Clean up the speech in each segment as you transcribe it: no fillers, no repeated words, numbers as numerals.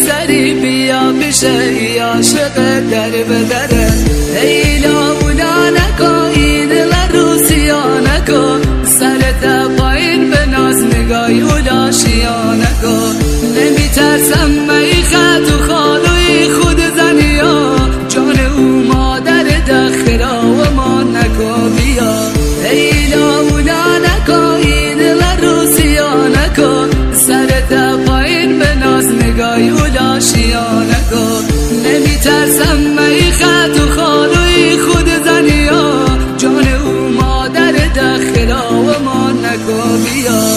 سری بیا بشه عاشق در بدره ای لاولا نکن این روسیا نکن سرت پایین به ناز نگاهی اولا شیا نکن نمیترسم می خط و خالوی خود زنیا جان او مادر دخرا و ما نکن بیا ای لاولا نکن این روسیا نکن سرت پایین به ناز نگاهی اولا شیا نکن نمیترسم می خط و خالوی خود زنیا جان او مادر دخرا و ما نکن بیا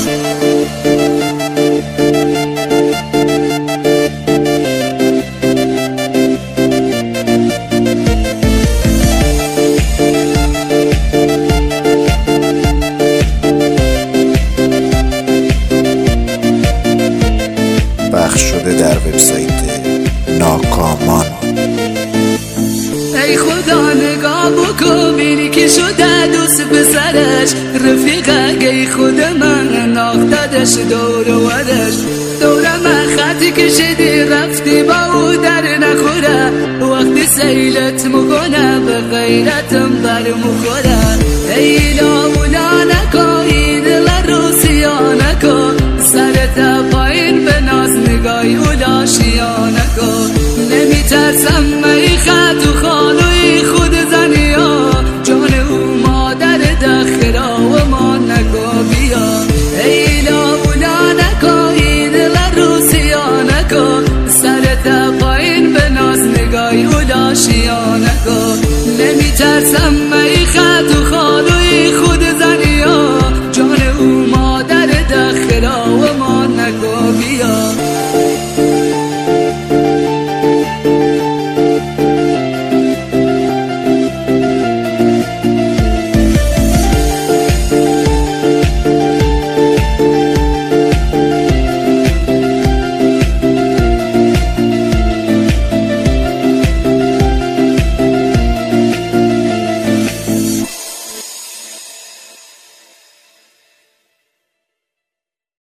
پخش شده در وبسایت ناکامان. ای خدا نگاه بکن بینی که شده دوست پسرش رفیقه ای خود من ناختدش دور ورش دور من خطی کشیدی رفتی با او در نخوره وقتی سیلت مکنه به غیرتم بر مخوره ای لاولا نکن این روسیا نکن سرت پایین به ناز نگاهی اولا شیا نکن نمیترسم می خط و خالوی خود زنیا جان او مادر دخرا و ما نکن بیا ای لاولا نکن این روسیا نکن سرت پایین به ناز نگاهی اولا شیا نکن نمیترسم می خط و